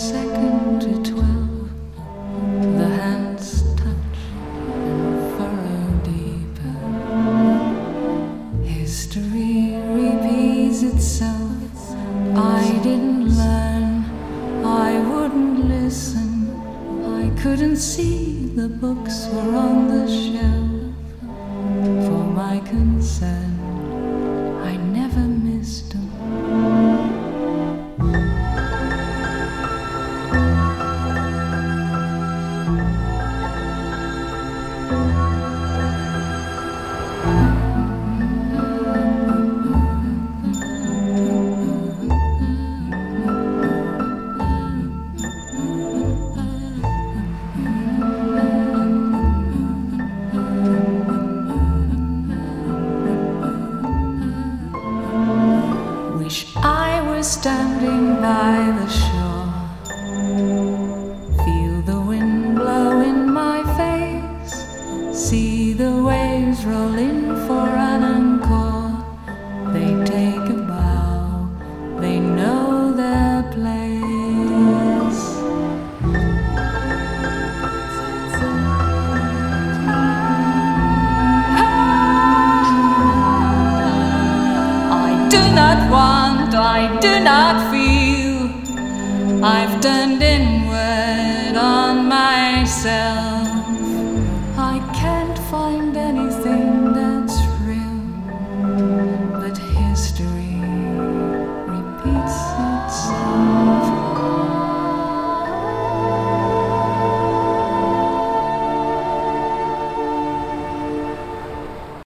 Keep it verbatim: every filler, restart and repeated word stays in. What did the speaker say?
second to twelve, the hands touch and furrow deeper. History repeats itself. I didn't learn, I wouldn't listen. I couldn't see the books were on the shelf. For my concern, I never missed them. Standing by the shore, feel the wind blow in my face, see the waves roll in for an encore. They take a bow, they know their place. I do not want, I do not feel. I've turned inward on myself. I can't find anything